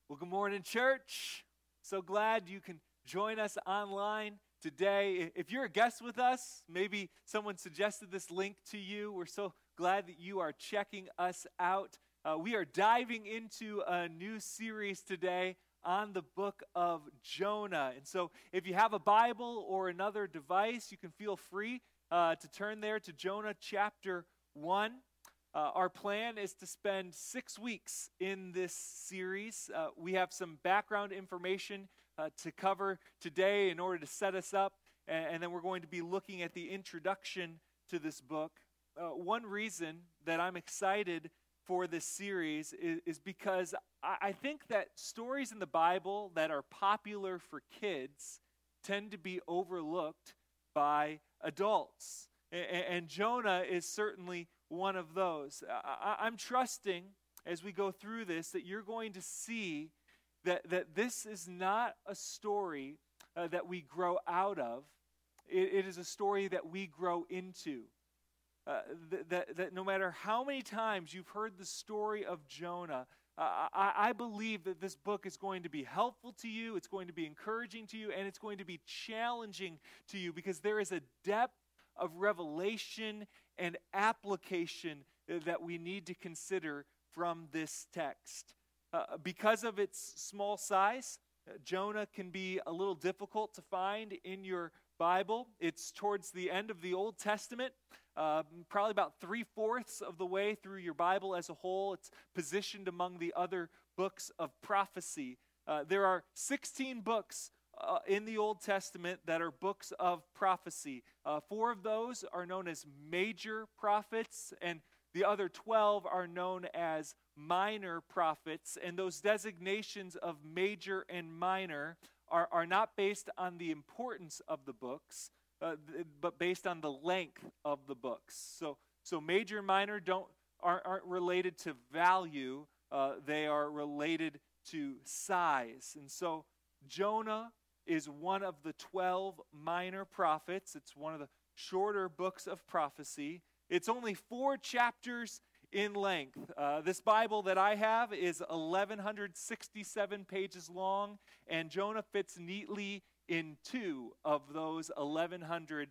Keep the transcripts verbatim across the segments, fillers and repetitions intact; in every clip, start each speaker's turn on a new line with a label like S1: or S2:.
S1: Well, good morning, church. So glad you can join us online today. If you're a guest with us, maybe someone suggested this link to you. We're so glad that you are checking us out. Uh, we are diving into a new series today on the book of Jonah. And so if you have a Bible or another device, you can feel free uh, to turn there to Jonah chapter one. Uh, our plan is to spend six weeks in this series. Uh, we have some background information uh, to cover today in order to set us up, and, and then we're going to be looking at the introduction to this book. Uh, one reason that I'm excited for this series is, is because I, I think that stories in the Bible that are popular for kids tend to be overlooked by adults. And, and Jonah is certainly one of those. I, I'm trusting as we go through this that you're going to see that, that this is not a story uh, that we grow out of. It, it is a story that we grow into. Uh, th- that, that no matter how many times you've heard the story of Jonah, uh, I, I believe that this book is going to be helpful to you, it's going to be encouraging to you, and it's going to be challenging to you because there is a depth of revelation and application that we need to consider from this text. Uh, because of its small size, uh, Jonah can be a little difficult to find in your Bible. It's towards the end of the Old Testament, uh, probably about three-fourths of the way through your Bible as a whole. It's positioned among the other books of prophecy. Uh, there are sixteen books Uh, in the Old Testament that are books of prophecy. Uh, four of those are known as major prophets, and the other twelve are known as minor prophets. And those designations of major and minor are, are not based on the importance of the books, uh, th- but based on the length of the books. So, so major and minor don't aren't, aren't related to value; uh, they are related to size. And so, Jonah is one of the twelve minor prophets. It's one of the shorter books of prophecy. It's only four chapters in length. Uh, this Bible that I have is eleven sixty-seven pages long, and Jonah fits neatly in two of those eleven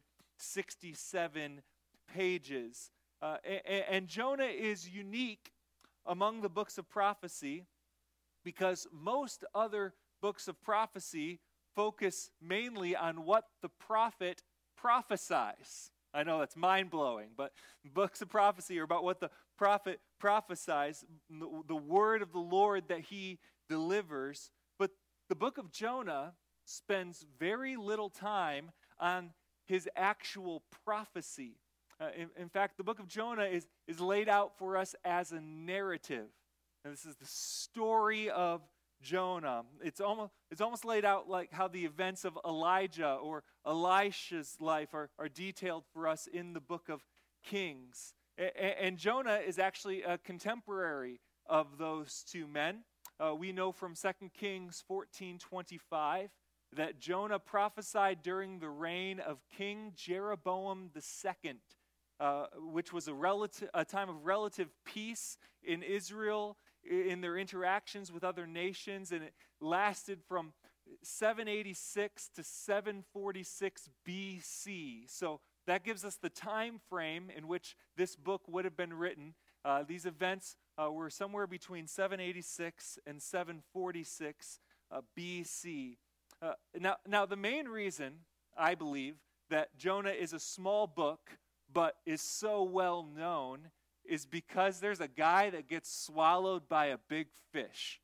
S1: sixty-seven pages. Uh, and, and Jonah is unique among the books of prophecy because most other books of prophecy focus mainly on what the prophet prophesies. I know that's mind-blowing, but books of prophecy are about what the prophet prophesies, the, the word of the Lord that he delivers. But the book of Jonah spends very little time on his actual prophecy. Uh, in, in fact, the book of Jonah is, is laid out for us as a narrative. And this is the story of Jonah. It's almost it's almost laid out like how the events of Elijah or Elisha's life are, are detailed for us in the book of Kings. A- and Jonah is actually a contemporary of those two men. Uh, we know from Second Kings fourteen twenty-five that Jonah prophesied during the reign of King Jeroboam the Second, uh, which was a relative a time of relative peace in Israel, in their interactions with other nations, and it lasted from seven eighty-six to seven forty-six B C. So that gives us the time frame in which this book would have been written. Uh, these events uh, were somewhere between seven eighty-six and seven forty-six uh, B C. Uh, now, now, the main reason, I believe, that Jonah is a small book but is so well known is because there's a guy that gets swallowed by a big fish.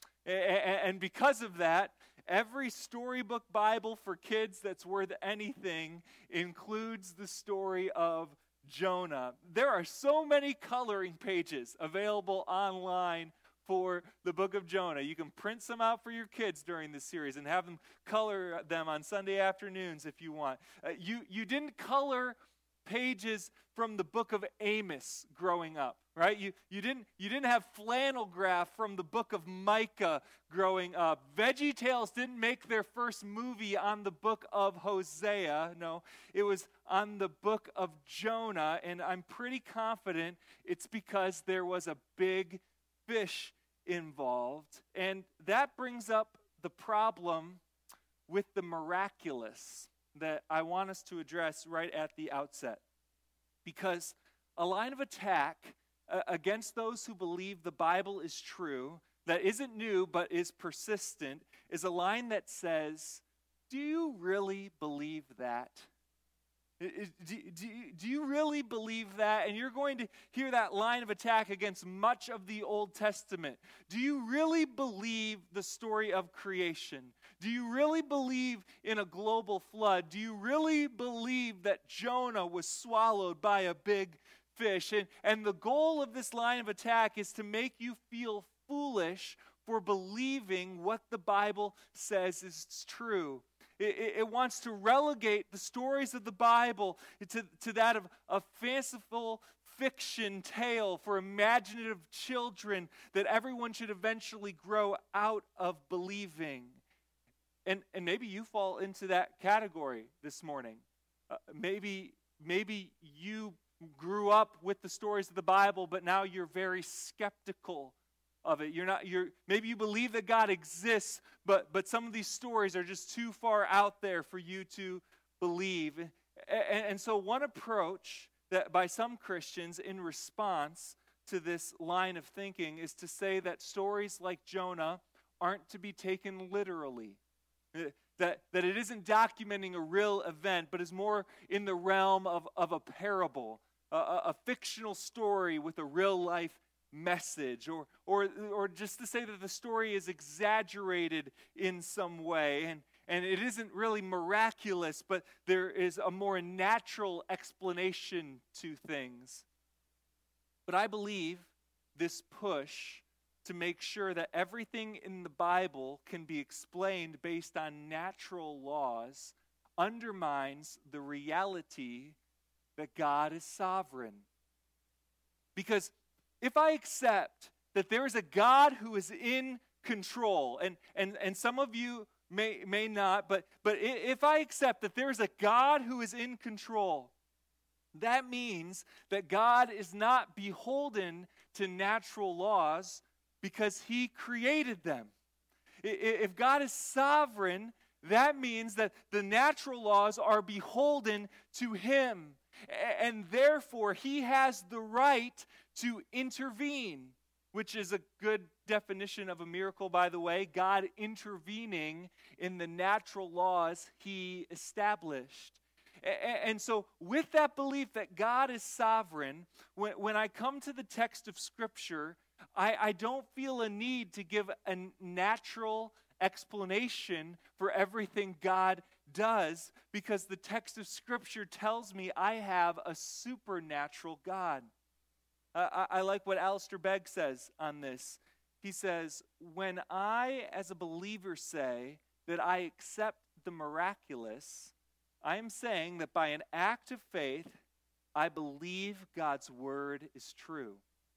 S1: And because of that, every storybook Bible for kids that's worth anything includes the story of Jonah. There are so many coloring pages available online for the book of Jonah. You can print some out for your kids during this series and have them color them on Sunday afternoons if you want. Uh, you, you didn't color pages from the book of Amos growing up, right? You you didn't you didn't have flannel graph from the book of Micah growing up. Veggie Tales didn't make their first movie on the book of Hosea. No, it was on the book of Jonah, and I'm pretty confident it's because there was a big fish involved, and that brings up the problem with the miraculous that I want us to address right at the outset. Because a line of attack uh, against those who believe the Bible is true, that isn't new but is persistent, is a line that says, do you really believe that? Do, do, do you really believe that? And you're going to hear that line of attack against much of the Old Testament. Do you really believe the story of creation? Do you really believe in a global flood? Do you really believe that Jonah was swallowed by a big fish? And, and the goal of this line of attack is to make you feel foolish for believing what the Bible says is true. It, it wants to relegate the stories of the Bible to, to that of a fanciful fiction tale for imaginative children that everyone should eventually grow out of believing. And, and maybe you fall into that category this morning. Uh, maybe, maybe you grew up with the stories of the Bible, but now you're very skeptical of it. You're not, you're, maybe you believe that God exists, but, but some of these stories are just too far out there for you to believe. And, and so one approach that by some Christians in response to this line of thinking is to say that stories like Jonah aren't to be taken literally. That, that it isn't documenting a real event, but is more in the realm of, of a parable, a, a, a fictional story with a real-life message, or, or, or just to say that the story is exaggerated in some way, and, and it isn't really miraculous, but there is a more natural explanation to things. But I believe this push to make sure that everything in the Bible can be explained based on natural laws undermines the reality that God is sovereign. Because if I accept that there is a God who is in control, and, and, and some of you may, may not, but, but if I accept that there is a God who is in control, that means that God is not beholden to natural laws because he created them. If God is sovereign, that means that the natural laws are beholden to him, and therefore he has the right to intervene, which is a good definition of a miracle, by the way, God intervening in the natural laws he established. And so with that belief that God is sovereign, when, when I come to the text of Scripture, I, I don't feel a need to give a natural explanation for everything God does, because the text of Scripture tells me I have a supernatural God. Uh, I, I like what Alistair Begg says on this. He says, when I, as a believer, say that I accept the miraculous, I am saying that by an act of faith, I believe God's word is true.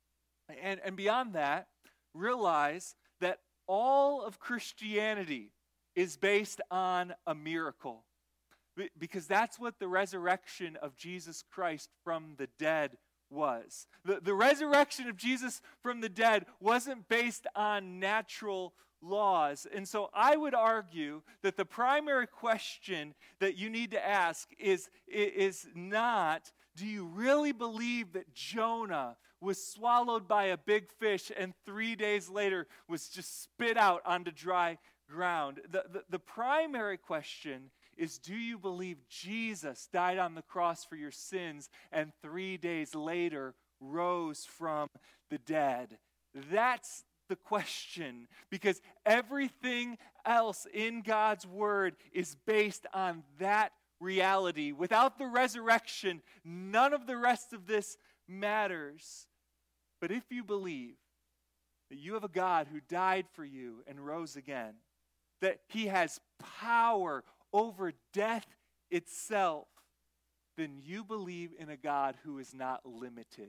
S1: And, and beyond that, realize that all of Christianity is based on a miracle. Because that's what the resurrection of Jesus Christ from the dead was. The, the resurrection of Jesus from the dead wasn't based on natural laws. And so I would argue that the primary question that you need to ask is, is not, do you really believe that Jonah was swallowed by a big fish and three days later was just spit out onto dry ground? The, the, the primary question is, do you believe Jesus died on the cross for your sins and three days later rose from the dead? That's the question, because everything else in God's word is based on that reality. Without the resurrection, none of the rest of this matters. But if you believe that you have a God who died for you and rose again, that he has power over death itself, then you believe in a God who is not limited.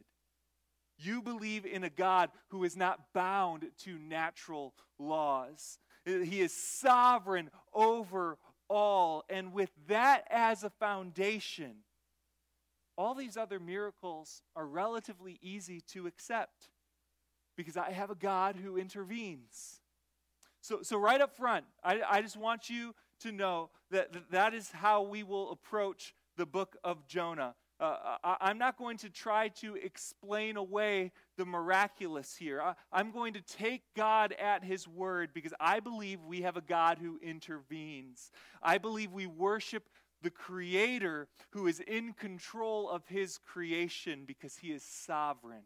S1: You believe in a God who is not bound to natural laws. He is sovereign over all. And with that as a foundation, all these other miracles are relatively easy to accept. because I have a God who intervenes. So, so right up front, I, I just want you to know that that that is how we will approach the book of Jonah. Uh, I, I'm not going to try to explain away the miraculous here. I, I'm going to take God at his word because I believe we have a God who intervenes. I believe we worship the Creator who is in control of his creation because he is sovereign.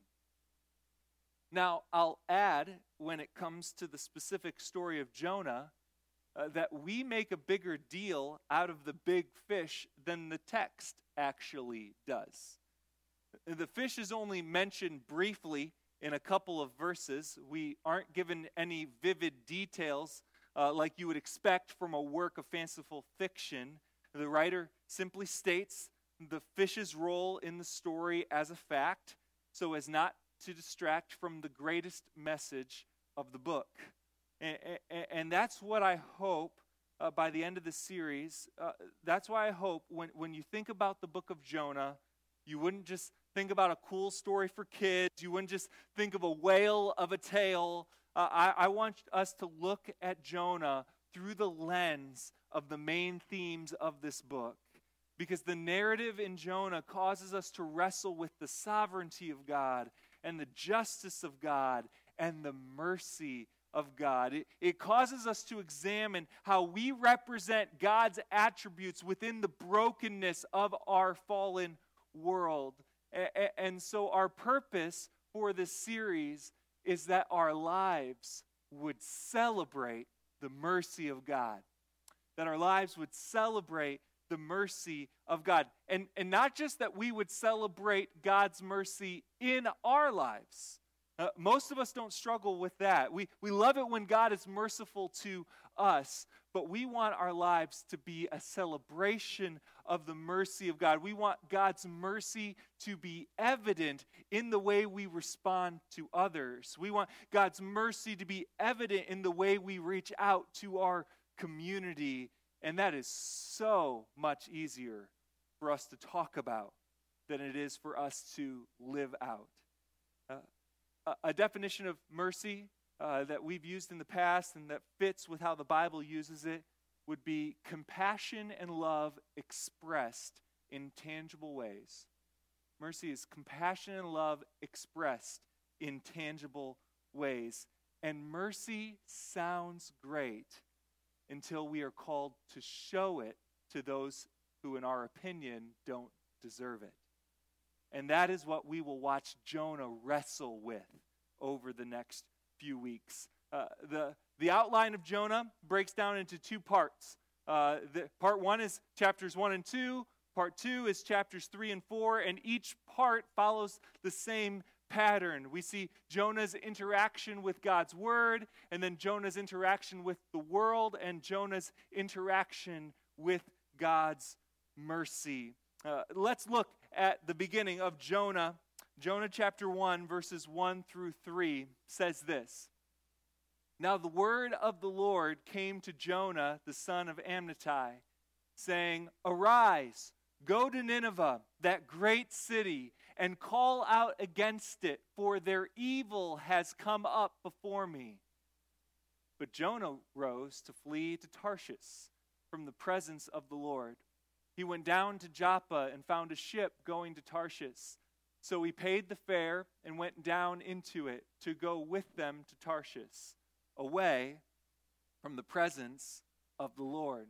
S1: Now, I'll add, when it comes to the specific story of Jonah, uh, that we make a bigger deal out of the big fish than the text actually does. The fish is only mentioned briefly in a couple of verses. We aren't given any vivid details uh, like you would expect from a work of fanciful fiction. The writer simply states the fish's role in the story as a fact, so as not to distract from the greatest message of the book. And, and, and that's what I hope uh, by the end of the series. Uh, that's why I hope when, when you think about the book of Jonah, you wouldn't just think about a cool story for kids. You wouldn't just think of a whale of a tale. Uh, I, I want us to look at Jonah through the lens of the main themes of this book. Because the narrative in Jonah causes us to wrestle with the sovereignty of God and the justice of God and the mercy of God. It, it causes us to examine how we represent God's attributes within the brokenness of our fallen world. A, and so our purpose for this series is that our lives would celebrate the mercy of God. That our lives would celebrate the mercy of God. And, and not just that we would celebrate God's mercy in our lives. Uh, most of us don't struggle with that. We, we love it when God is merciful to us, but we want our lives to be a celebration of the mercy of God. We want God's mercy to be evident in the way we respond to others. We want God's mercy to be evident in the way we reach out to our community. And that is so much easier for us to talk about than it is for us to live out. Uh, a, a definition of mercy uh, that we've used in the past and that fits with how the Bible uses it would be compassion and love expressed in tangible ways. Mercy is compassion and love expressed in tangible ways. And mercy sounds great until we are called to show it to those who, in our opinion, don't deserve it. And that is what we will watch Jonah wrestle with over the next few weeks. Uh, the, the outline of Jonah breaks down into two parts. Uh, the, part one is chapters one and two. Part two is chapters three and four. And each part follows the same pattern. We see Jonah's interaction with God's word, and then Jonah's interaction with the world, and Jonah's interaction with God's mercy. Uh, let's look at the beginning of Jonah. Jonah chapter one, verses one through three says this. Now the word of the Lord came to Jonah, the son of Amittai, saying, Arise, go to Nineveh, that great city, and call out against it, for their evil has come up before me. But Jonah rose to flee to Tarshish from the presence of the Lord. He went down to Joppa and found a ship going to Tarshish. So he paid the fare and went down into it to go with them to Tarshish, away from the presence of the Lord.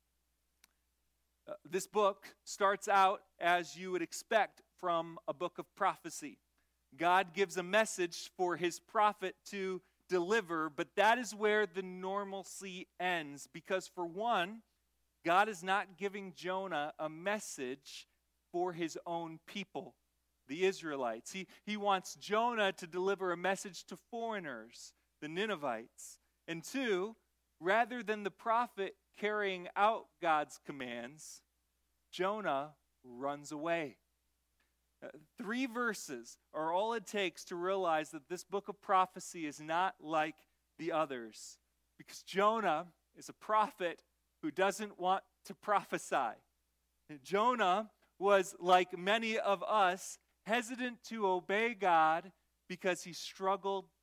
S1: Uh, this book starts out as you would expect from a book of prophecy. God gives a message for his prophet to deliver, but that is where the normalcy ends. Because for one, God is not giving Jonah a message for his own people, the Israelites. He, he wants Jonah to deliver a message to foreigners, the Ninevites. And two, rather than the prophet carrying out God's commands, Jonah runs away. Uh, three verses are all it takes to realize that this book of prophecy is not like the others. Because Jonah is a prophet who doesn't want to prophesy. And Jonah was, like many of us, hesitant to obey God because he struggled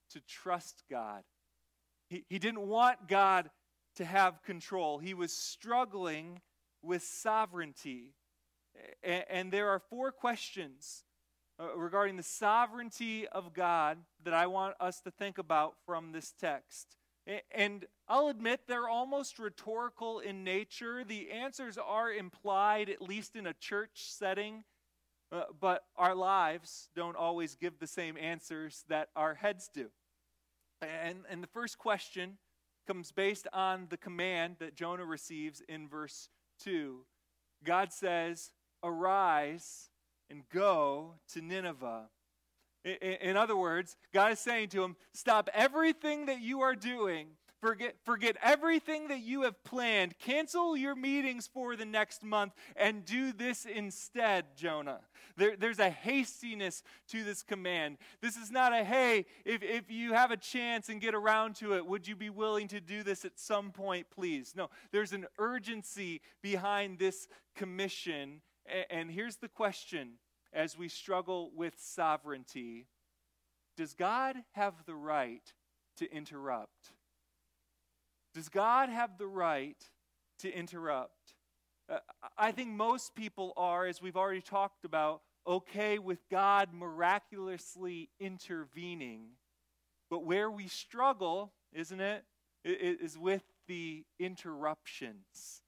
S1: to trust God. He, he didn't want God to have control. He was struggling with sovereignty. And, and there are four questions uh, regarding the sovereignty of God that I want us to think about from this text. And I'll admit they're almost rhetorical in nature. The answers are implied, at least in a church setting, uh, but our lives don't always give the same answers that our heads do. And, and the first question comes based on the command that Jonah receives in verse two. God says, "Arise and go to Nineveh." In other words, God is saying to him, stop everything that you are doing. Forget, forget everything that you have planned. Cancel your meetings for the next month and do this instead, Jonah. There, there's a hastiness to this command. This is not a, hey, if, if you have a chance and get around to it, would you be willing to do this at some point, please? No, there's an urgency behind this commission. And here's the question. As we struggle with sovereignty, does God have the right to interrupt? Does God have the right to interrupt? Uh, I think most people are, as we've already talked about, okay with God miraculously intervening. But where we struggle, isn't it, is with the interruptions.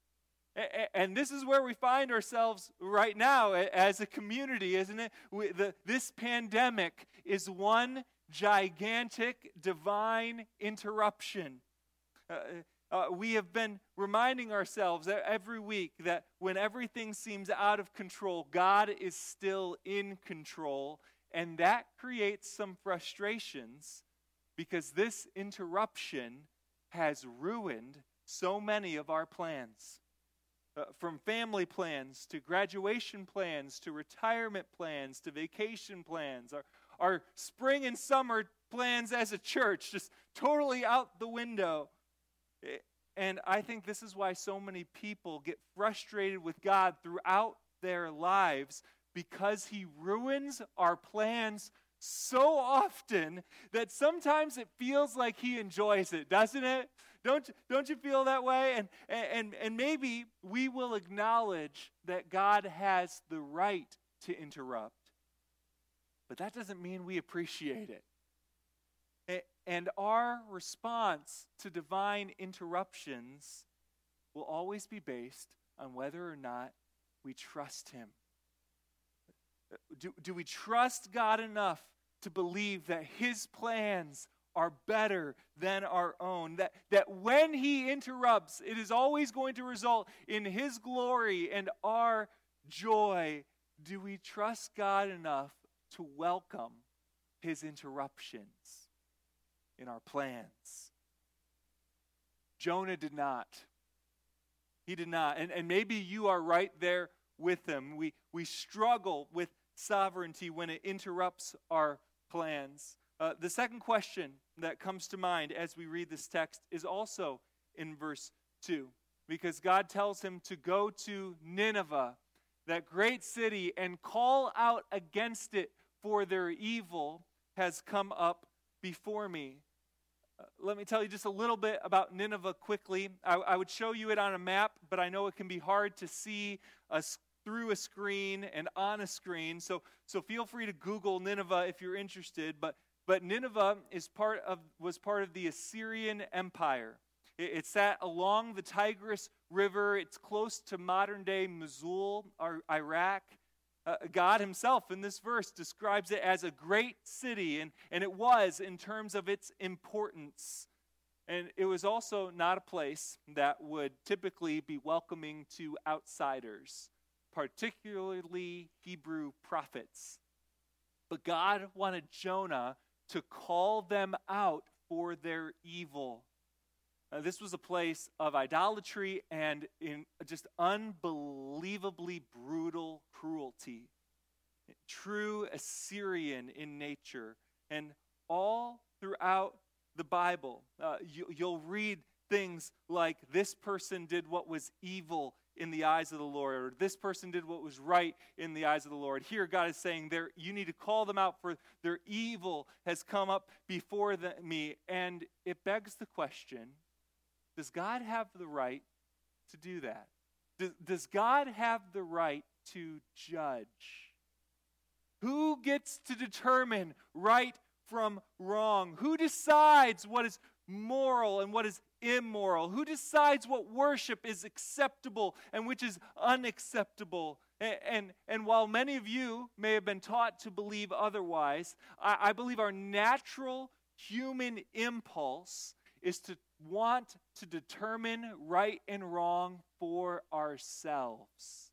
S1: And this is where we find ourselves right now as a community, isn't it? We, the, this pandemic is one gigantic divine interruption. Uh, uh, we have been reminding ourselves every week that when everything seems out of control, God is still in control. And that creates some frustrations because this interruption has ruined so many of our plans. Uh, from family plans to graduation plans to retirement plans to vacation plans, our, our spring and summer plans as a church, just totally out the window. And I think this is why so many people get frustrated with God throughout their lives, because he ruins our plans so often that sometimes it feels like he enjoys it, doesn't it? Don't, don't you feel that way? And, and, and maybe we will acknowledge that God has the right to interrupt, but that doesn't mean we appreciate it. And our response to divine interruptions will always be based on whether or not we trust him. Do, do we trust God enough to believe that his plans are better than our own? That, that when he interrupts, it is always going to result in his glory and our joy. Do we trust God enough to welcome his interruptions in our plans? Jonah did not. He did not. And, and maybe you are right there with him. We, we struggle with sovereignty when it interrupts our plans. Uh, the second question that comes to mind as we read this text is also in verse two, because God tells him to go to Nineveh, that great city, and call out against it, for their evil has come up before me. Uh, let me tell you just a little bit about Nineveh quickly. I, I would show you it on a map, but I know it can be hard to see a through a screen and on a screen, so so feel free to Google Nineveh if you're interested. But but Nineveh is part of was part of the Assyrian Empire. It, it sat along the Tigris River. It's close to modern-day Mosul, or Iraq. Uh, God himself in this verse describes it as a great city, and, and it was in terms of its importance. And it was also not a place that would typically be welcoming to outsiders, particularly Hebrew prophets. But God wanted Jonah to call them out for their evil. Now, this was a place of idolatry and in just unbelievably brutal cruelty. True Assyrian in nature. And all throughout the Bible, uh, you, you'll read things like, this person did what was evil in the eyes of the Lord, or this person did what was right in the eyes of the Lord. Here God is saying, there, you need to call them out, for their evil has come up before the, me. And it begs the question, does God have the right to do that? Does, does God have the right to judge? Who gets to determine right from wrong? Who decides what is moral and what is immoral? Who decides what worship is acceptable and which is unacceptable? And, and, and while many of you may have been taught to believe otherwise, I, I believe our natural human impulse is to want to determine right and wrong for ourselves.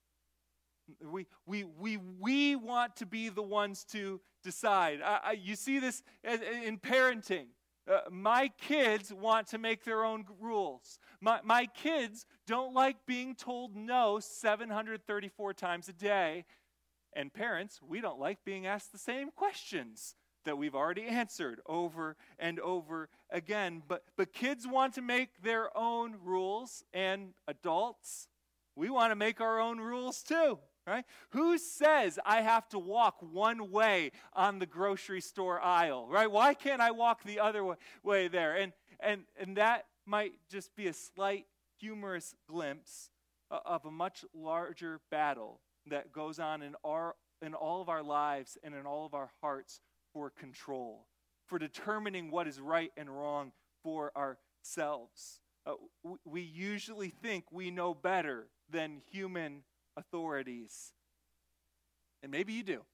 S1: We, we, we, we want to be the ones to decide. I, I, you see this in parenting. Uh, my kids want to make their own rules. My, my kids don't like being told no seven hundred thirty-four times a day. And parents, we don't like being asked the same questions that we've already answered over and over again. But, but kids want to make their own rules, and adults, we want to make our own rules too. Right? Who says I have to walk one way on the grocery store aisle? Right? Why can't I walk the other way, way there? And and and that might just be a slight humorous glimpse of a much larger battle that goes on in our in all of our lives and in all of our hearts for control, for determining what is right and wrong for ourselves. Uh, we, we usually think we know better than human authorities. And maybe you do.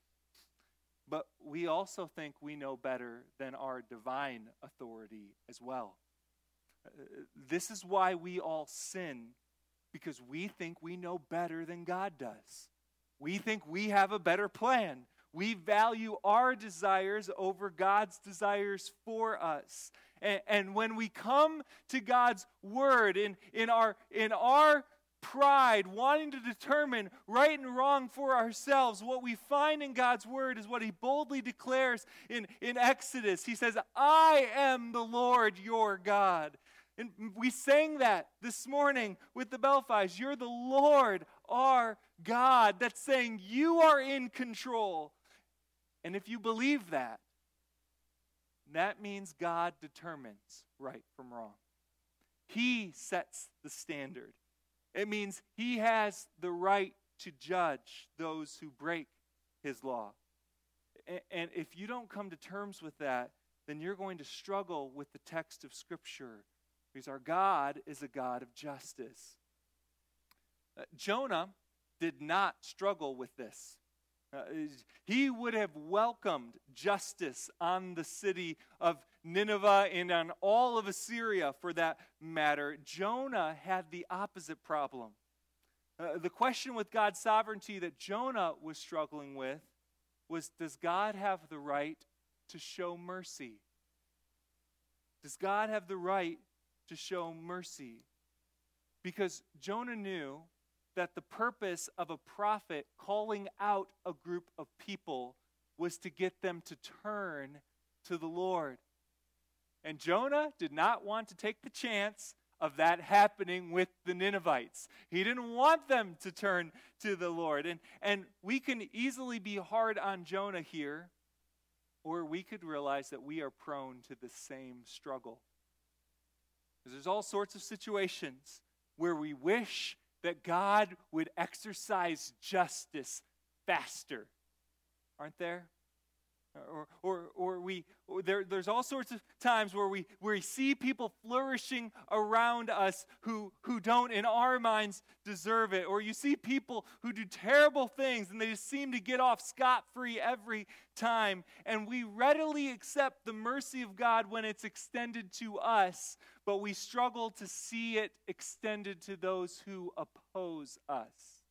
S1: But we also think we know better than our divine authority as well. Uh, this is why we all sin, because we think we know better than God does. We think we have a better plan. We value our desires over God's desires for us. And, and when we come to God's word in, in our in our pride, wanting to determine right and wrong for ourselves, what we find in God's word is what he boldly declares in, in Exodus. He says, I am the Lord your God. And we sang that this morning with the Belfies. You're the Lord our God. That's saying you are in control. And if you believe that, that means God determines right from wrong. He sets the standard. It means he has the right to judge those who break his law. And if you don't come to terms with that, then you're going to struggle with the text of Scripture, because our God is a God of justice. Uh, Jonah did not struggle with this. Uh, he would have welcomed justice on the city of Nineveh and on all of Assyria for that matter. Jonah had the opposite problem. Uh, the question with God's sovereignty that Jonah was struggling with was, does God have the right to show mercy? Does God have the right to show mercy? Because Jonah knew that the purpose of a prophet calling out a group of people was to get them to turn to the Lord. And Jonah did not want to take the chance of that happening with the Ninevites. He didn't want them to turn to the Lord. And, and we can easily be hard on Jonah here, or we could realize that we are prone to the same struggle. Because there's all sorts of situations where we wish that God would exercise justice faster. Aren't there? Or, or, or we, or there, there's all sorts of times where we, where we see people flourishing around us who, who don't, in our minds, deserve it. Or you see people who do terrible things and they just seem to get off scot-free every time. And we readily accept the mercy of God when it's extended to us, but we struggle to see it extended to those who oppose us.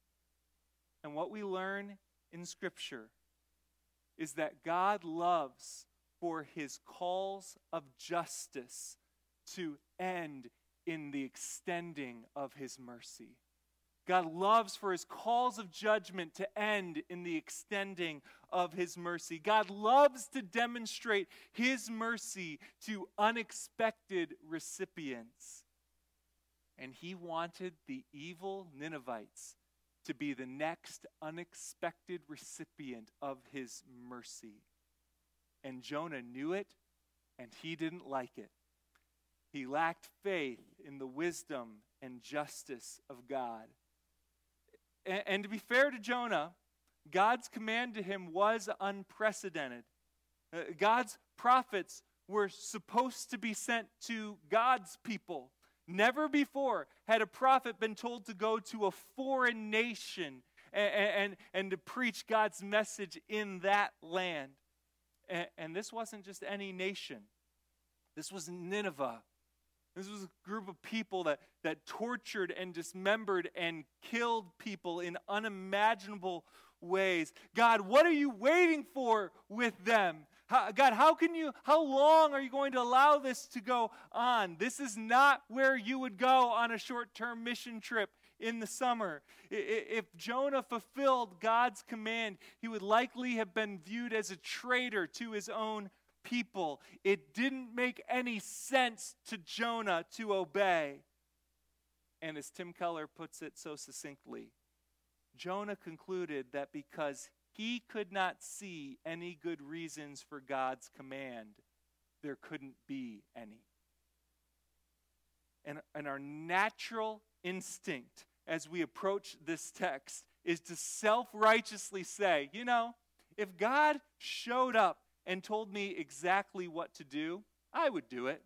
S1: And what we learn in Scripture is that God loves for his calls of justice to end in the extending of his mercy. God loves for his calls of judgment to end in the extending of his mercy. God loves to demonstrate his mercy to unexpected recipients. And he wanted the evil Ninevites to be the next unexpected recipient of his mercy. And Jonah knew it, and he didn't like it. He lacked faith in the wisdom and justice of God. And, and to be fair to Jonah, God's command to him was unprecedented. Uh, God's prophets were supposed to be sent to God's people. Never before had a prophet been told to go to a foreign nation and, and, and to preach God's message in that land. And, and this wasn't just any nation. This was Nineveh. This was a group of people that, that tortured and dismembered and killed people in unimaginable ways. God, what are you waiting for with them? How, God, how can you, how long are you going to allow this to go on? This is not where you would go on a short-term mission trip in the summer. If Jonah fulfilled God's command, he would likely have been viewed as a traitor to his own people. It didn't make any sense to Jonah to obey. And as Tim Keller puts it so succinctly, Jonah concluded that because he could not see any good reasons for God's command, there couldn't be any. And, and our natural instinct as we approach this text is to self-righteously say, you know, if God showed up and told me exactly what to do, I would do it.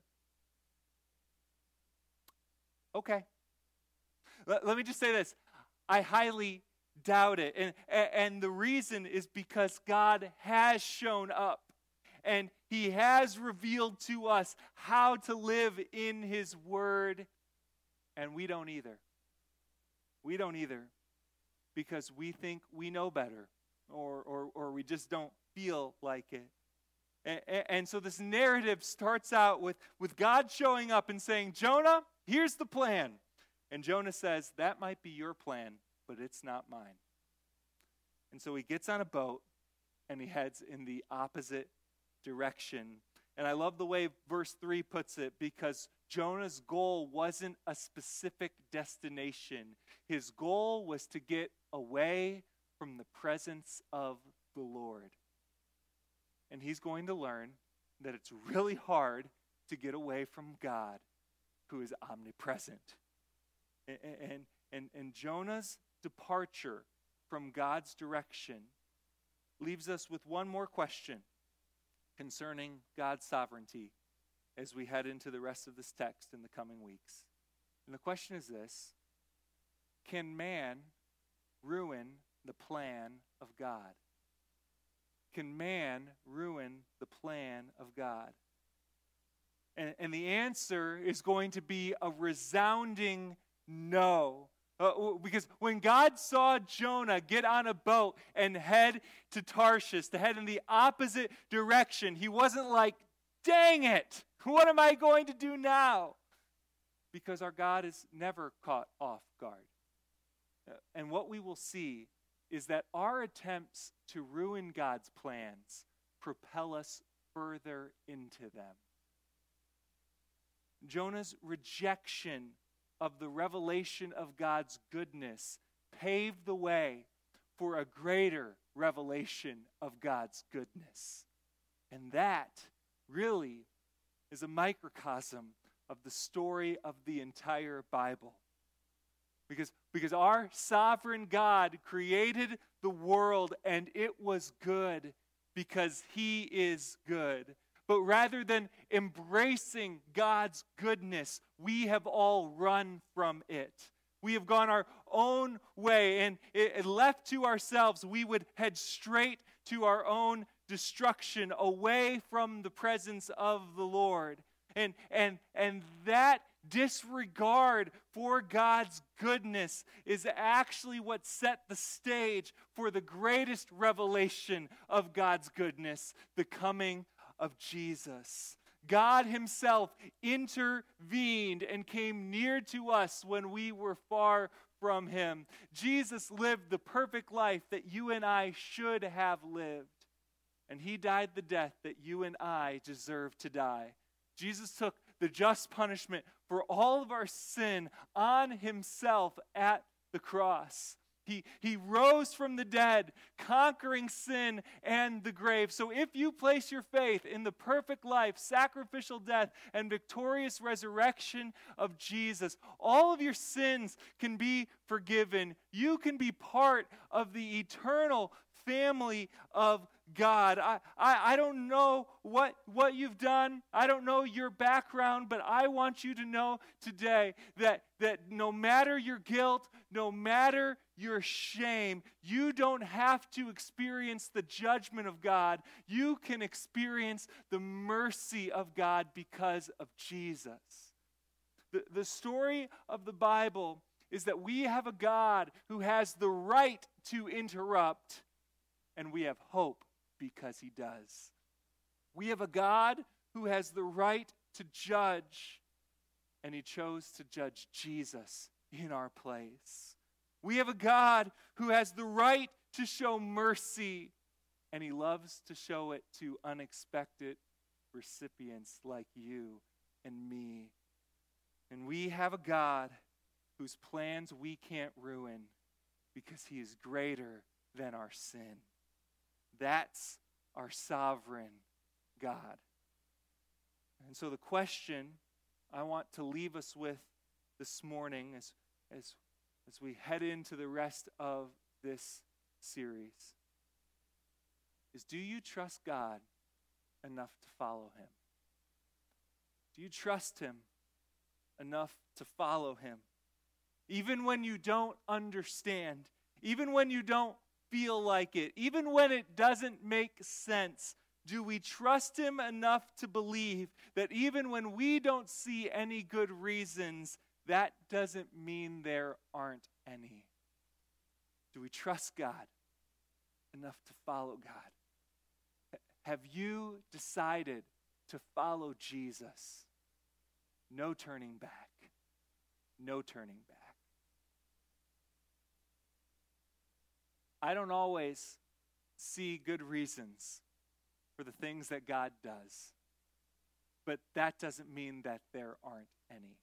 S1: Okay. Let, let me just say this. I highly doubt it. And, and the reason is because God has shown up. And he has revealed to us how to live in his word. And we don't either. We don't either. Because we think we know better. Or, or, or we just don't feel like it. And, and so this narrative starts out with, with God showing up and saying, Jonah, here's the plan. And Jonah says, that might be your plan, but it's not mine. And so he gets on a boat and he heads in the opposite direction. And I love the way verse three puts it, because Jonah's goal wasn't a specific destination. His goal was to get away from the presence of the Lord. And he's going to learn that it's really hard to get away from God, who is omnipresent. And, and, and, and Jonah's departure from God's direction leaves us with one more question concerning God's sovereignty as we head into the rest of this text in the coming weeks. And the question is this: can man ruin the plan of God? Can man ruin the plan of God? And, and the answer is going to be a resounding no. Uh, because when God saw Jonah get on a boat and head to Tarshish, to head in the opposite direction, he wasn't like, dang it, what am I going to do now? Because our God is never caught off guard. Uh, and what we will see is that our attempts to ruin God's plans propel us further into them. Jonah's rejection of the revelation of God's goodness paved the way for a greater revelation of God's goodness. And that really is a microcosm of the story of the entire Bible. Because, because our sovereign God created the world and it was good because he is good. But rather than embracing God's goodness, we have all run from it. We have gone our own way, and it, it left to ourselves, we would head straight to our own destruction, away from the presence of the Lord. And, and, and that disregard for God's goodness is actually what set the stage for the greatest revelation of God's goodness, the coming of Jesus. God himself intervened and came near to us when we were far from him. Jesus lived the perfect life that you and I should have lived. And he died the death that you and I deserve to die. Jesus took the just punishment for all of our sin on himself at the cross. He, he rose from the dead, conquering sin and the grave. So if you place your faith in the perfect life, sacrificial death, and victorious resurrection of Jesus, all of your sins can be forgiven. You can be part of the eternal family of God. I, I, I don't know what, what you've done. I don't know your background, but I want you to know today that, that no matter your guilt, no matter your shame, you don't have to experience the judgment of God. You can experience the mercy of God because of Jesus. The, the story of the Bible is that we have a God who has the right to interrupt, and we have hope because he does. We have a God who has the right to judge, and he chose to judge Jesus in our place. We have a God who has the right to show mercy, and he loves to show it to unexpected recipients like you and me. And we have a God whose plans we can't ruin because he is greater than our sin. That's our sovereign God. And so the question I want to leave us with this morning as, as, as we head into the rest of this series is, do you trust God enough to follow him? Do you trust him enough to follow him? Even when you don't understand, even when you don't feel like it, even when it doesn't make sense, do we trust him enough to believe that even when we don't see any good reasons, that doesn't mean there aren't any? Do we trust God enough to follow God? Have you decided to follow Jesus? No turning back. No turning back. I don't always see good reasons for the things that God does, but that doesn't mean that there aren't any.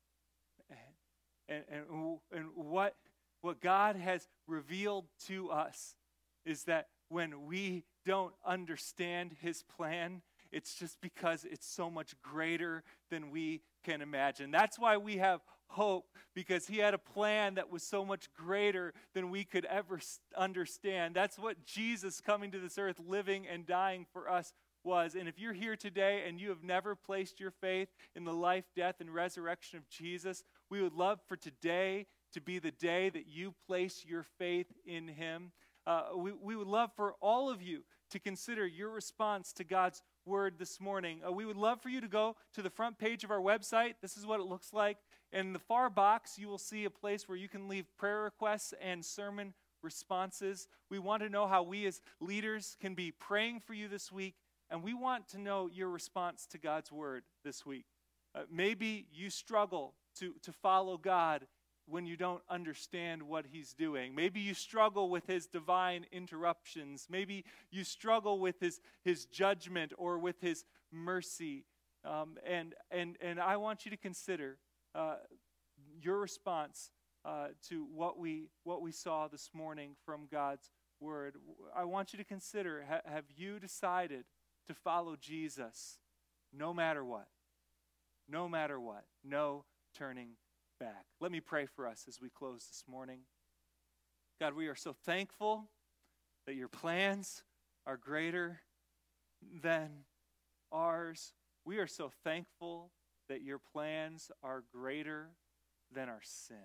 S1: And, and, and what, what God has revealed to us is that when we don't understand his plan, it's just because it's so much greater than we can imagine. That's why we have hope, because he had a plan that was so much greater than we could ever understand. That's what Jesus coming to this earth, living and dying for us was. And if you're here today and you have never placed your faith in the life, death, and resurrection of Jesus, we would love for today to be the day that you place your faith in him. Uh, we, we would love for all of you to consider your response to God's word this morning. Uh, we would love for you to go to the front page of our website. This is what it looks like. In the far box, you will see a place where you can leave prayer requests and sermon responses. We want to know how we as leaders can be praying for you this week, and we want to know your response to God's word this week. Uh, maybe you struggle to, to follow God when you don't understand what he's doing. Maybe you struggle with his divine interruptions. Maybe you struggle with his, his judgment or with his mercy. Um, and, and, and I want you to consider uh, your response uh, to what we, what we saw this morning from God's word. I want you to consider, ha- have you decided to follow Jesus no matter what? No matter what. No turning back. Let me pray for us as we close this morning. God, we are so thankful that your plans are greater than ours. We are so thankful that your plans are greater than our sin.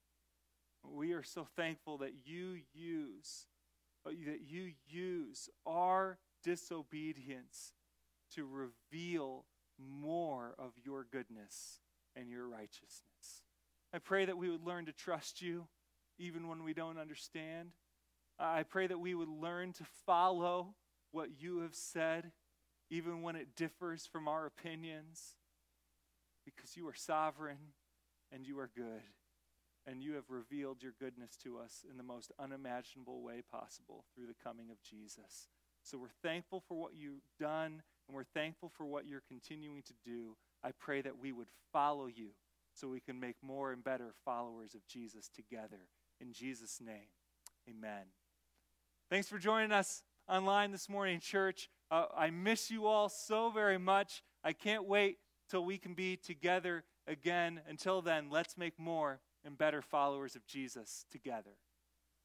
S1: We are so thankful that you use that you use our disobedience to reveal more of your goodness and your righteousness. I pray that we would learn to trust you even when we don't understand. I pray that we would learn to follow what you have said even when it differs from our opinions, because you are sovereign and you are good, and you have revealed your goodness to us in the most unimaginable way possible through the coming of Jesus. So we're thankful for what you've done and we're thankful for what you're continuing to do. I pray that we would follow you so we can make more and better followers of Jesus together. In Jesus' name, amen. Thanks for joining us online this morning, church. Uh, I miss you all so very much. I can't wait till we can be together again. Until then, let's make more and better followers of Jesus together.